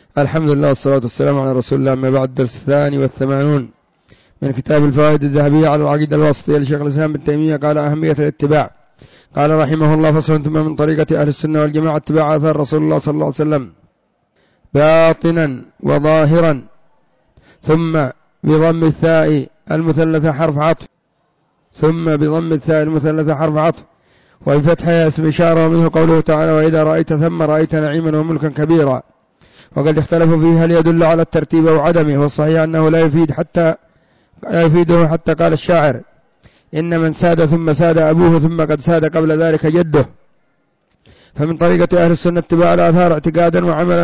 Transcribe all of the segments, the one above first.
الحمد لله والصلاة والسلام على رسول الله. أما بعد، الدرس 82 من كتاب الفوائد الذهبية على العقيدة الواسطية لشيخ الإسلام ابن تيمية. قال: أهمية الاتباع. قال رحمه الله: فصل. ثم من طريقة أهل السنة والجماعة اتباع آثار رسول الله صلى الله عليه وسلم باطنا وظاهرا. ثم بضم الثاء المثلثة حرف عطف، وبفتحها اسم إشارة، ومنه قوله تعالى: وإذا رأيت ثم رأيت نعيما وملكا كبيرا. وقد اختلفوا فيه هل يدل على الترتيب أو عدمه، والصحيح أنه لا يفيده حتى قال الشاعر: إن من ساد ثم ساد أبوه ثم قد ساد قبل ذلك جده. فمن طريقة أهل السنة اتباع الآثار اعتقادا وعملا،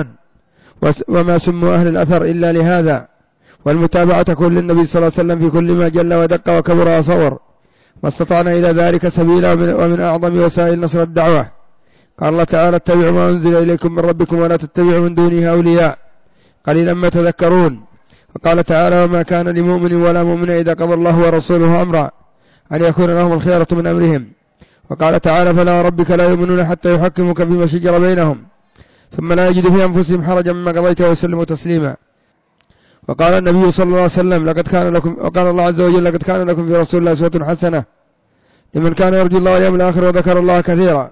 وما سموا أهل الأثر إلا لهذا. والمتابعة تكون للنبي صلى الله عليه وسلم في كل ما جل ودق وكبر وصور، ما استطعنا إلى ذلك سبيلا. ومن أعظم وسائل نصر الدعوة قال الله تعالى: اتبعوا ما أنزل إليكم من ربكم ولا تتبعوا من دونه أولياء قليلا ما تذكرون. وقال تعالى: وما كان لمؤمن ولا مؤمن إذا قضى الله ورسوله أمرا أن يكون لهم الخيرة من أمرهم. وقال تعالى: فلا ربك لا يؤمنون حتى يحكموك فيما شجر بينهم ثم لا يجدوا في أنفسهم حرجا مما قضيت ويسلموا تسليما. وقال النبي صلى الله عليه وسلم: وقال الله عز وجل: لقد كان لكم في رسول الله أسوة حسنة لمن كان يرجو الله واليوم الآخر وذكر الله كثيرا.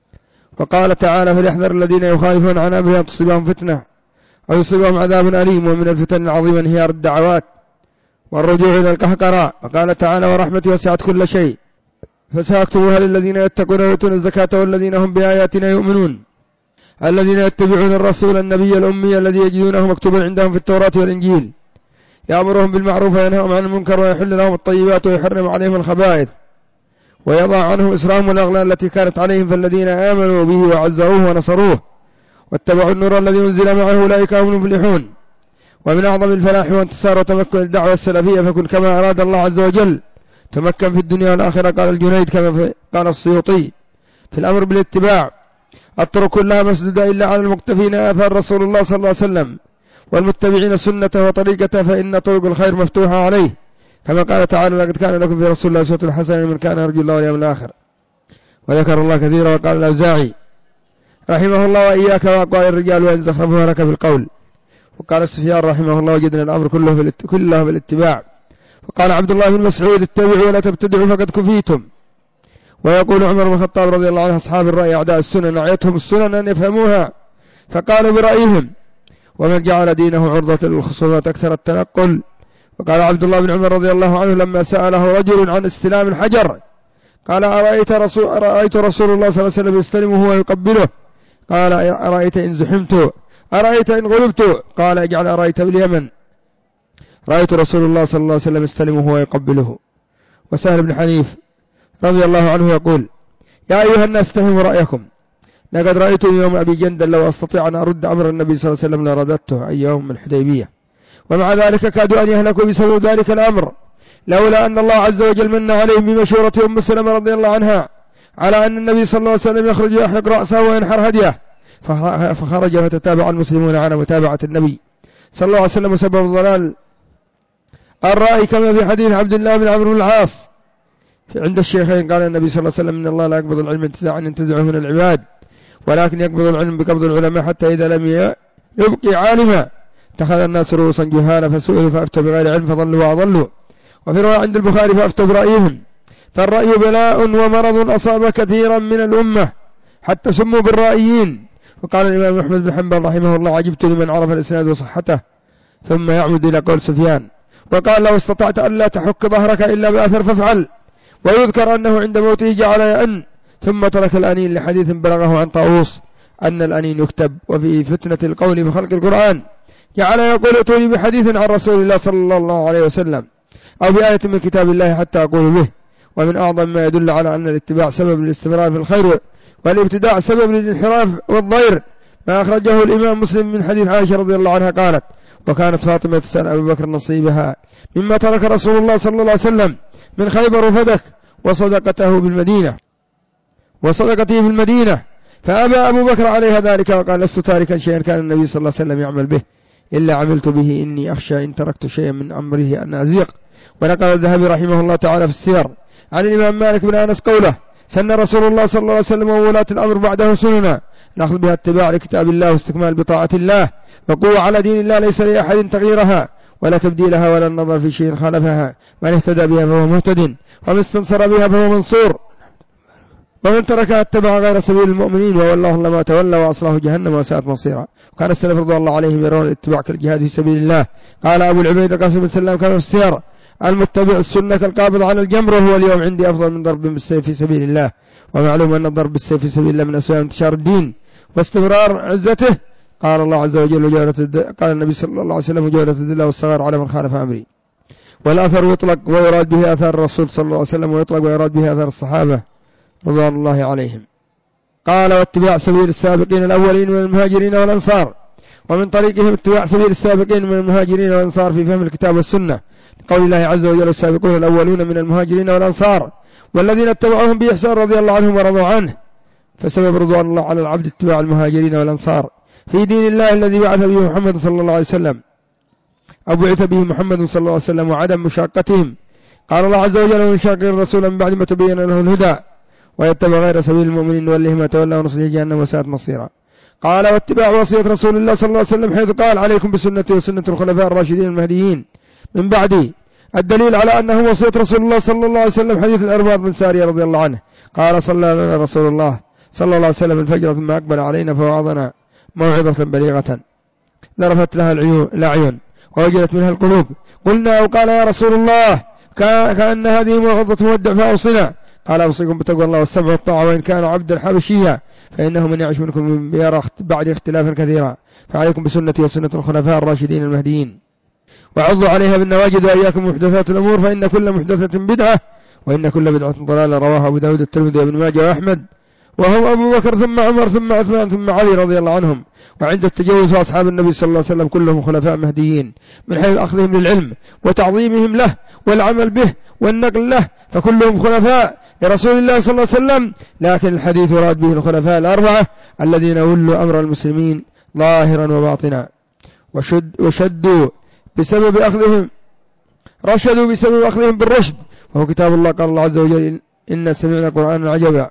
وقال تعالى: فليحذر الذين يخالفون عن أمره أن تصيبهم فتنة أو يصيبهم عذاب أليم. ومن الفتن العظيمة انهيار الدعوات والرجوع إلى القهقراء. وقال تعالى: ورحمتي وسعت كل شيء فسأكتبها للذين يتقون ويؤتون الزكاة والذين هم بآياتنا يؤمنون الذين يتبعون الرسول النبي الأمي الذي يجدونه مكتوبا عندهم في التوراة والإنجيل يأمرهم بالمعروف وينهاهم عن المنكر ويحل لهم الطيبات ويحرم عليهم الخبائث ويضع عنهم إصرهم والأغلال التي كانت عليهم. فالذين آمنوا به وعزروه ونصروه واتبعوا النور الذي أنزل معه أولئك هم المفلحون. ومن أعظم الفلاح وانتصار وتمكن الدعوة السلفية فكن كما أراد الله عز وجل تمكن في الدنيا والآخرة. قال الجنيد كما قال السيوطي في الأمر بالاتباع: الطرق كلها مسدودة إلا على المقتفين آثار رسول الله صلى الله عليه وسلم والمتبعين سنته وطريقته، فإن طرق الخير مفتوحة عليه، كما قال تعالى: لقد كان لكم في رسول الله أسوة حسنة لمن كان يرجو الله واليوم الآخر. وذكر الله كثيرا. وقال الأوزاعي رحمه الله: وإياك وأقوال الرجال وإن زخرفوها لك بالقول. وقال سفيان رحمه الله: وجدنا الأمر كله في الاتباع. وقال عبد الله بن مسعود: اتبعوا ولا تبتدعوا فقد كفيتم. ويقول عمر بن الخطاب رضي الله عنه: أصحاب الرأي أعداء السنن نعيتهم السنن أن يفهموها فقالوا برأيهم، ومن جعل دينه عرضة للخصومات أكثر التنقل. وقال عبد الله بن عمر رضي الله عنه لما سأله رجل عن استلام الحجر قال: أرأيت رسول الله صلى الله عليه وسلم يستلمه ويقبله؟ قال: أرأيت إن زحمت؟ أرأيت إن غلبت؟ قال: اجعل أرأيت باليمن. رأيت رسول الله صلى الله عليه وسلم يستلمه ويقبله. وسهل بن حنيف رضي الله عنه يقول: يا أيها الناس استهموا رأيكم، لقد رأيت يوم أبي جندل لو أستطيع أن أرد أمر النبي صلى الله عليه وسلم لرددته أي يوم الحديبية، ومع ذلك كادوا أن يهلكوا بسبب ذلك الأمر، لولا أن الله عز وجل من عليهم بمشورة أم سلمة رضي الله عنها على أن النبي صلى الله عليه وسلم يخرج يحلق رأسه وينحر هديه، فخرج فتتابع المسلمون على متابعة النبي صلى الله عليه وسلم. وسبب ضلال الرأي كما في حديث عبد الله بن عمرو بن العاص عند الشيخين قال النبي صلى الله عليه وسلم: إن الله لا يقبض العلم انتزاعا ينتزعه من العباد، ولكن يقبض العلم بقبض العلماء، حتى إذا لم يبقي عالما اتخذ الناس رؤوسا جهالا فسئلوا فأفتوا بغير علم فضلوا وأضلوا. وفي رواية عند البخاري: فأفتوا برأيهم. فالرأي بلاء ومرض أصاب كثيرا من الأمة حتى سموا بالرأيين. وقال الإمام أحمد بن حنبل رحمه الله: عجبت لمن عرف الإسناد وصحته ثم يعمد إلى قول سفيان. وقال: لو استطعت أن لا تحك ظهرك إلا بأثر فافعل. ويذكر أنه عند موته جعل يأن ثم ترك الأنين لحديث بلغه عن طاووس أن الأنين يكتب. وفي فتنة القول بخلق القرآن جعل يقول: ائتوني بحديث عن رسول الله صلى الله عليه وسلم أو بآية من كتاب الله حتى أقول به. ومن أعظم ما يدل على أن الاتباع سبب للاستمرار في الخير والابتداع سبب للانحراف والضير ما أخرجه الإمام مسلم من حديث عائشة رضي الله عنها قالت: وكانت فاطمة تسأل أبي بكر نصيبها مما ترك رسول الله صلى الله عليه وسلم من خيبر وفدك وصدقته بالمدينة فأبى أبو بكر عليها ذلك وقال: لست تاركا شيئا كان النبي صلى الله عليه وسلم يعمل به إلا عملت به، إني أخشى إن تركت شيئا من أمره أن أزيق. ونقل الذهبي رحمه الله تعالى في السير عن الإمام مالك بن أنس قوله: سن رسول الله صلى الله عليه وسلم وولاة الأمر بعده سننا الأخذ بها اتباع لكتاب الله واستكمال بطاعة الله وقوة على دين الله ليس لأحد تغييرها ولا تبديلها ولا النظر في شيء خالفها. من اهتدى بها فهو مهتد ومن استنصر بها فهو منصور ومن تركها اتبع غير سبيل المؤمنين وولاه الله ما تولى وأصله جهنم وساءت مصيرا. وكان السلف رضي الله عليهم يرون الاتباع كالجهاد في سبيل الله. قال أبو العبيد القاسم بن سلام كما في السير المتبع السنة كالقابض على الجمر وهو اليوم عندي أفضل من ضرب بالسيف في سبيل الله. ومعلوم أن الضرب بالسيف في سبيل الله من أسباب انتشار الدين واستمرار عزته. قال الله عز وجل قال النبي صلى الله عليه وسلم وجولة الذلة والصغار على من خالف أمري. والأثر يطلق ويراد به أثار الرسول صلى الله عليه وسلم ويطلق ويراد به أثار الصحابة رضوان الله عليهم. قال واتباع سبيل السابقين الأولين من المهاجرين والأنصار ومن طريقهم اتباع سبيل السابقين من المهاجرين والأنصار في فهم الكتاب والسنة لقول الله عز وجل السابقون الأولون من المهاجرين والأنصار والذين اتبعوهم بإحسان رضي الله عنهم ورضوا عنه. فسبب رضوان الله على العبد اتباع المهاجرين والأنصار في دين الله الذي بعث به محمد صلى الله عليه وسلم أو بعث به محمد صلى الله عليه وسلم وعدم مشاقتهم. قال الله عز وجل ومن شاقق الرسول من بعد ما تبين له الهدى ويتبع غير سبيل المؤمنين نوله ما تولى ونصله جهنم وساءت مصيرا. قال واتباع وصية رسول الله صلى الله عليه وسلم حيث قال عليكم بسنتي وسنة الخلفاء الراشدين المهديين من بعدي. الدليل على أنه وصية رسول الله صلى الله عليه وسلم حديث العرباض بن سارية رضي الله عنه قال صلى لنا رسول الله صلى الله عليه وسلم الفجر ثم أقبل علينا فوعظنا موعظة بليغة ذرفت لها الأعين ووجلت منها القلوب. قلنا أو قال يا رسول الله كأن هذه موعظة مودع فأوصنا. قال أوصيكم بتقوى الله والسمع والطاعة وإن كان عبدا حبشيا فإنه من يعش منكم يرى بعد اختلافا كثيرا فعليكم بسنتي وسنة الخلفاء الراشدين المهديين وعضوا عليها بالنواجذ وإياكم محدثات الأمور فإن كل محدثة بدعة وإن كل بدعة ضلالة. رواه أبو داود الترمذي وابن ماجه وأحمد وهم أبو بكر ثم عمر ثم عثمان ثم علي رضي الله عنهم. وعند التجوز أصحاب النبي صلى الله عليه وسلم كلهم خلفاء مهديين من حيث أخذهم للعلم وتعظيمهم له والعمل به والنقل له فكلهم خلفاء لرسول الله صلى الله عليه وسلم. لكن الحديث يراد به الخلفاء الأربعة الذين ولوا أمر المسلمين ظاهرا وباطنا وشدوا بسبب أخذهم رشدوا بسبب أخذهم بالرشد وهو كتاب الله. قال الله عز وجل إن سمعنا قرآنا عجبا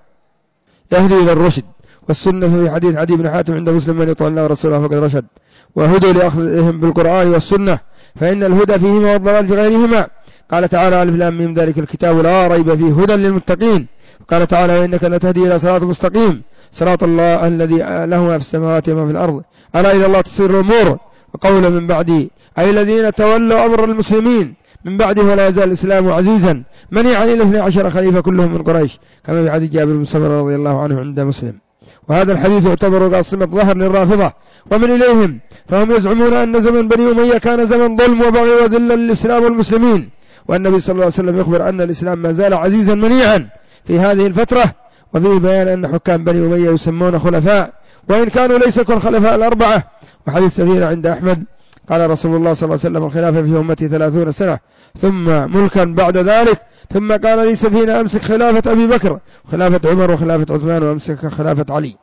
يهدي إلى الرشد. والسنة في حديث عدي بن حاتم عند مسلم من يطع الله ورسوله فقد رشد. وهدوا لأخذهم بالقرآن والسنة فإن الهدى فيهما والضلال في غيرهما. قال تعالى ألف لام ميم ذلك الكتاب لا ريب فيه هدى للمتقين. قال تعالى وإنك لتهدي إلى صراط مستقيم صراط الله الذي له ما في السماوات وما في الأرض ألا إلى الله تصير الأمور. وقوله من بعدي أي الذين تولوا أمر المسلمين من بعده ولا يزال الإسلام عزيزا منيعا إلى 12 خليفة كلهم من قريش كما في حديث جابر بن سمرة رضي الله عنه عند مسلم. وهذا الحديث يعتبر قاصمة ظهر للرافضة ومن إليهم فهم يزعمون أن زمن بني أمية كان زمن ظلم وبغي وذل للإسلام والمسلمين والنبي صلى الله عليه وسلم يخبر أن الإسلام ما زال عزيزا منيعا في هذه الفترة. وفيه بيان أن حكام بني أمية يسمون خلفاء وإن كانوا ليس كالخلفاء الأربعة. وحديث سفينة عند أحمد قال رسول الله صلى الله عليه وسلم الخلافة في أمتي 30 سنة ثم ملكا بعد ذلك ثم قال لي سفينة أمسك خلافة أبي بكر وخلافة عمر وخلافة عثمان وأمسك خلافة علي.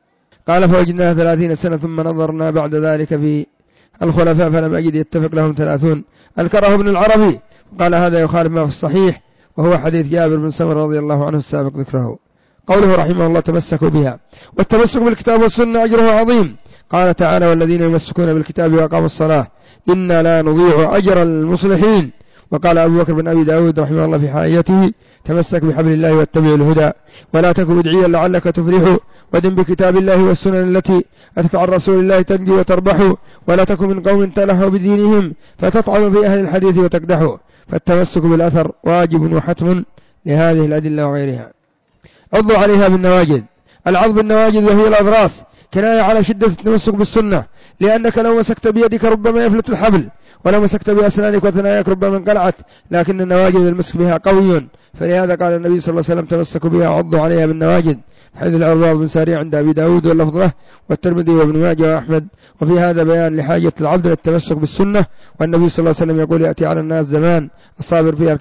قال فوجدناها 30 سنة ثم نظرنا بعد ذلك في الخلفاء فلم أجد يتفق لهم 30 أنكره ابن العربي. قال هذا يخالف ما في الصحيح وهو حديث جابر بن سمرة رضي الله عنه السابق ذكره. قوله رحمه الله تمسكوا بها والتمسك بالكتاب والسنة أجره عظيم. قال تعالى والذين يمسكون بالكتاب وأقاموا الصلاة إنا لا نضيع أجر المصلحين. وقال أبو بكر بن أبي داود رحمه الله في حايته تمسك بحبل الله واتبع الهدى ولا تكن بدعيا لعلك تفلح ودن بكتاب الله والسنن التي أتت عن رسول الله تنجي وتربح ولا تكن من قوم تلهوا بدينهم فتطعن في أهل الحديث وتكدح. فالتمسك بالأثر واجب وحتم لهذه الأدلة وغيرها. عضوا عليها بالنواجذ. العض بالنواجذ وهي الأضراس كناية على شدة التمسك بالسنة لأنك لو مسكت بيدك ربما يفلت الحبل ولو مسكت بأسنانك وثناياك ربما انقلعت لكن النواجذ المسك بها قوي. فلهذا قال النبي صلى الله عليه وسلم تمسكوا بها وعضوا عليها بالنواجذ. حديث العرباض بن سارية عند أبي داود واللفظ له والترمذي وابن ماجه وأحمد. وفي هذا بيان لحاجة العبد للتمسك بالسنة. والنبي صلى الله عليه وسلم يقول يأتي على الناس زمان الصابر فيها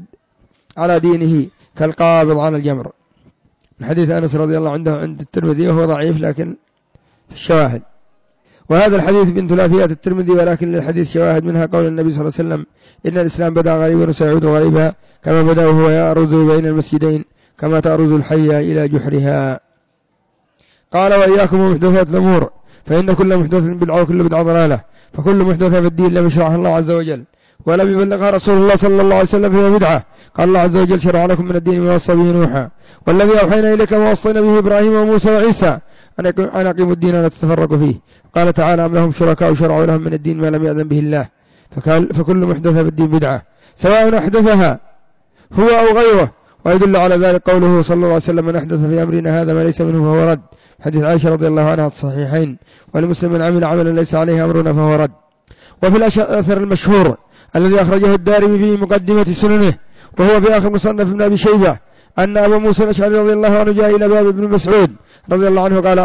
على دينه كالقابض على الجمر. الحديث أنس رضي الله عنه عند الترمذي وهو ضعيف لكن في الشواهد. وهذا الحديث من ثلاثيات الترمذي ولكن للحديث شواهد منها قول النبي صلى الله عليه وسلم إن الإسلام بدأ غريبا وسيعود غريبا كما بدأ وهو يأرز بين المسجدين كما تأرز الحية إلى جحرها. قال وإياكم ومحدثات الأمور فإن كل محدث بدعة وكل بدعة ضلالة، فكل محدثة في الدين لم يشرعها الله عز وجل ولم يبلغها رسول الله صلى الله عليه وسلم فهي بدعة. قال الله عز وجل شرع لكم من الدين ما وصى به نوحا والذي أوحينا إليك ما وصينا به إبراهيم وموسى وعيسى أن أقيموا الدين ولا تتفرقوا فيه. قال تعالى أم لهم شركاء شرعوا لهم من الدين ما لم يأذن به الله. فكل محدثة في الدين بدعة سواء أحدثها هو أو غيره. ويدل على ذلك قوله صلى الله عليه وسلم من أحدث في أمرنا هذا ما ليس منه فهو رد، حديث عائشة رضي الله عنها الصحيحين. ولمسلم من عمل عملا ليس عليه أمرنا فهو رد. وفي الأثر المشهور الذي أخرجه الدارمي في مقدمة سننه وهو في آخر مصنف ابن أبي شيبة أن أبا موسى الأشعري رضي الله عنه جاء إلى باب ابن مسعود رضي الله عنه قال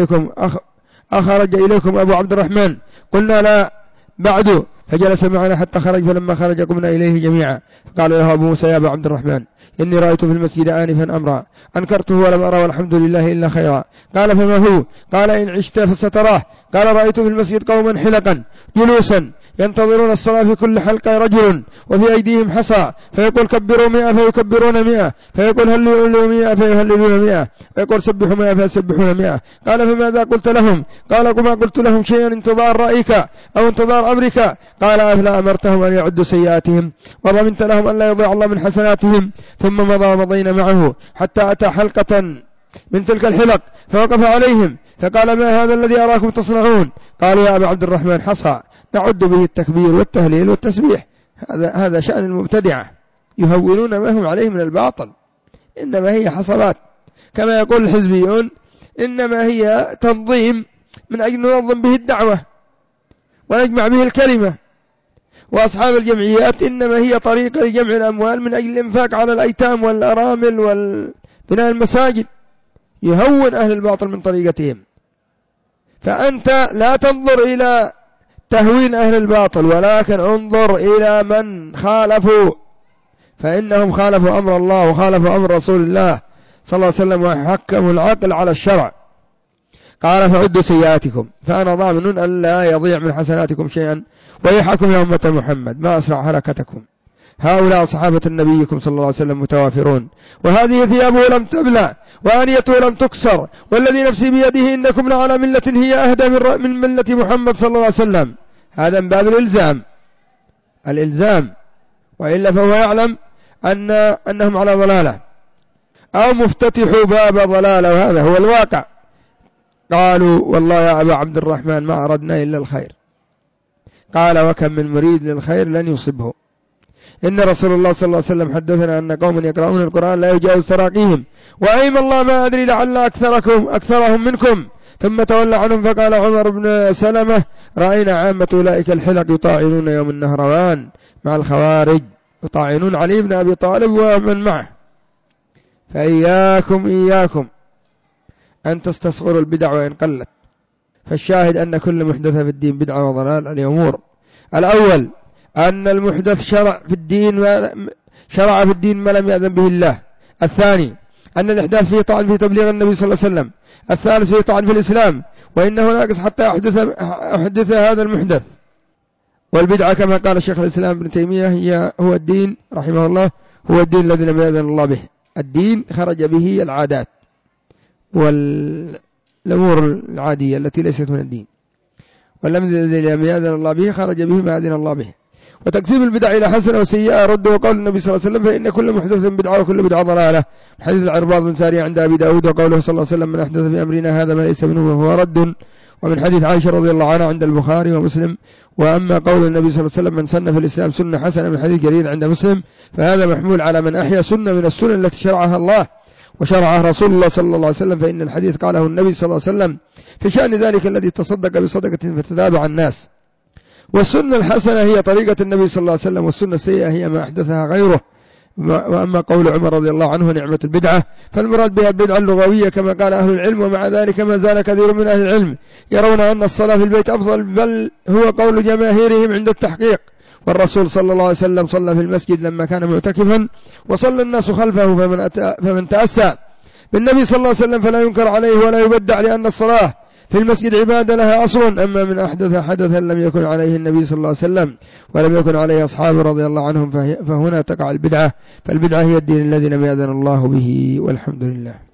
أخرج إليكم أبو عبد الرحمن؟ قلنا لا بعد، فجلس معنا حتى خرج، فلما خرج قمنا إليه جميعا فقال له أبو موسى يا أبا عبد الرحمن إني رأيت في المسجد آنفا أمرا أنكرته ولم أرى والحمد لله إلا خيرا. قال فما هو؟ قال إن عشت فستراه. قال رأيت في المسجد قوما حلقا جلوسا ينتظرون الصلاة في كل حلقة رجل وفي أيديهم حصى فيقول كبروا 100 فيكبرون 100 فيقول هللوا 100 فيهللون 100 ويقول سبحوا 100 فيسبحون 100. قال فماذا قلت لهم؟ قال ما قلت لهم شيئا انتظار رأيك أو انتظار أمرك. قال أفلا أمرتهم أن يعدوا سيئاتهم وضمنت لهم أن لا يضيع الله من حسناتهم. ثم مضينا معه حتى أتى حلقة من تلك الحلق فوقف عليهم فقال ما هذا الذي أراكم تصنعون؟ قالوا يا أبا عبد الرحمن حصى نعد به التكبير والتهليل والتسبيح. هذا شأن المبتدعة يهونون ما هم عليه من الباطل، إنما هي حصبات كما يقول الحزبيون، إنما هي تنظيم من أجل ننظم به الدعوة ونجمع به الكلمة. وأصحاب الجمعيات إنما هي طريقة لجمع الأموال من أجل الإنفاق على الأيتام والأرامل وبناء المساجد، يهون أهل الباطل من طريقتهم. فأنت لا تنظر إلى تهوين أهل الباطل ولكن انظر إلى من خالفوا، فإنهم خالفوا أمر الله وخالفوا أمر رسول الله صلى الله عليه وسلم وحكموا العقل على الشرع. قال فعدوا سيئاتكم فأنا ضامن أن لا يضيع من حسناتكم شيئا ويحكم يا أمة محمد ما أسرع هلكتكم. هؤلاء صحابة نبيكم صلى الله عليه وسلم متوافرون، وهذه ثيابه لم تبلى وآنيته لم تكسر والذي نفسي بيده إنكم لعلى ملة هي أهدى من ملة محمد صلى الله عليه وسلم. هذا من باب الإلزام، وإلا فهو يعلم أنهم على ضلالة أو مفتتحوا باب ضلالة، وهذا هو الواقع. قالوا والله يا أبا عبد الرحمن ما أردنا إلا الخير. قال وكم من مريد للخير لن يصبه. إن رسول الله صلى الله عليه وسلم حدثنا أن قوم يقرؤون القرآن لا يجاوز تراقيهم وأيم الله ما أدري لعل أكثرهم منكم. ثم تولى عنهم فقال عمر بن سلمة رأينا عامة أولئك الحلق يطاعنون يوم النهروان مع الخوارج، يطاعنون علي بن أبي طالب ومن معه. فإياكم أن تستصغروا البدع وإن قلت. فالشاهد أن كل محدثة في الدين بدعة وضلال. الأمور الأول أن المحدث شرع في الدين ما لم يأذن به الله. الثاني أن الإحداث فيه طعن في تبليغ النبي صلى الله عليه وسلم. الثالث فيه طعن في الإسلام وإنه ناقص حتى أحدث هذا المحدث. والبدعة كما قال الشيخ الإسلام ابن تيمية هو الدين رحمه الله، هو الدين الذي لم يأذن الله به. الدين خرج به العادات والأمور العادية التي ليست من الدين، والذي لم يأذن الله به خرج به ما أذن الله به. وتقسيم البدع إلى حسنة وسيئة رد وقول النبي صلى الله عليه وسلم فإن كل محدث بدعة وكل بدعة ضلالة. حديث العرباض بن سارية عند أبي داود وقوله صلى الله عليه وسلم من أحدث في أمرنا هذا ما ليس منه فهو رد. ومن حديث عائشة رضي الله عنها عند البخاري ومسلم. وأما قول النبي صلى الله عليه وسلم من سن في الإسلام سنة حسنة من حديث جرير عند مسلم فهذا محمول على من أحيا سنة من السنن التي شرعها الله وشرعها رسول الله صلى الله عليه وسلم، فإن الحديث قاله النبي صلى الله عليه وسلم في شأن ذلك الذي تصدق بصدقة فتتابع الناس. والسنة الحسنة هي طريقة النبي صلى الله عليه وسلم، والسنة السيئة هي ما أحدثها غيره. وأما قول عمر رضي الله عنه نعمة البدعة فالمراد بها البدعة اللغوية كما قال أهل العلم. ومع ذلك ما زال كثير من أهل العلم يرون أن الصلاة في البيت أفضل، بل هو قول جماهيرهم عند التحقيق. والرسول صلى الله عليه وسلم صلى في المسجد لما كان معتكفا وصلى الناس خلفه، فمن تأسى بالنبي صلى الله عليه وسلم فلا ينكر عليه ولا يبدع، لأن الصلاة في المسجد عبادة لها أصل، أما من أحدث حدثا لم يكن عليه النبي صلى الله عليه وسلم ولم يكن عليه أصحابه رضي الله عنهم فهنا تقع البدعة، فالبدعة هي الدين الذي لم يأذن الله به، والحمد لله.